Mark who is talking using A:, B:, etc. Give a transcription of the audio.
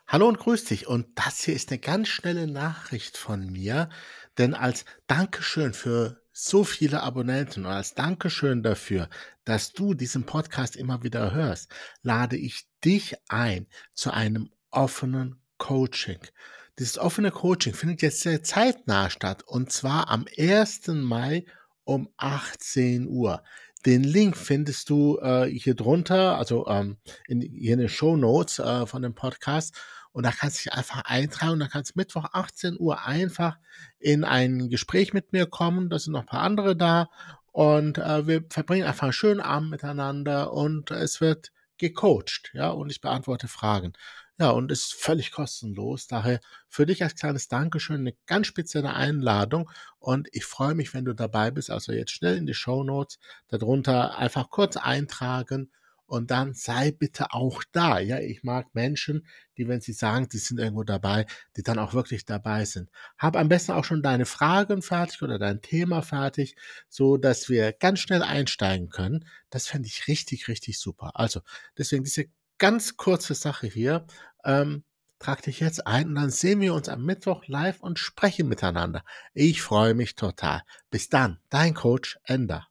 A: Hallo und grüß dich. Und das hier ist eine ganz schnelle Nachricht von mir, denn als Dankeschön für so viele Abonnenten und als Dankeschön dafür, dass du diesen Podcast immer wieder hörst, lade ich dich ein zu einem offenen Coaching. Dieses offene Coaching findet jetzt sehr zeitnah statt, und zwar am 1. Mai um 18 Uhr. Den Link findest du hier drunter, also hier in den Shownotes von dem Podcast. Und da kannst du dich einfach eintragen und dann kannst du Mittwoch 18 Uhr einfach in ein Gespräch mit mir kommen. Da sind noch ein paar andere da und wir verbringen einfach einen schönen Abend miteinander und es wird gecoacht, ja, und ich beantworte Fragen. Ja, und ist völlig kostenlos. Daher für dich als kleines Dankeschön eine ganz spezielle Einladung und ich freue mich, wenn du dabei bist. Also jetzt schnell in die Shownotes darunter einfach kurz eintragen und dann sei bitte auch da. Ja, ich mag Menschen, die, wenn sie sagen, sie sind irgendwo dabei, die dann auch wirklich dabei sind. Hab am besten auch schon deine Fragen fertig oder dein Thema fertig, so dass wir ganz schnell einsteigen können. Das fände ich richtig, richtig super. Also deswegen diese ganz kurze Sache hier. Ähm, Trag dich jetzt ein und dann sehen wir uns am Mittwoch live und sprechen miteinander. Ich freue mich total. Bis dann, dein Coach Ender.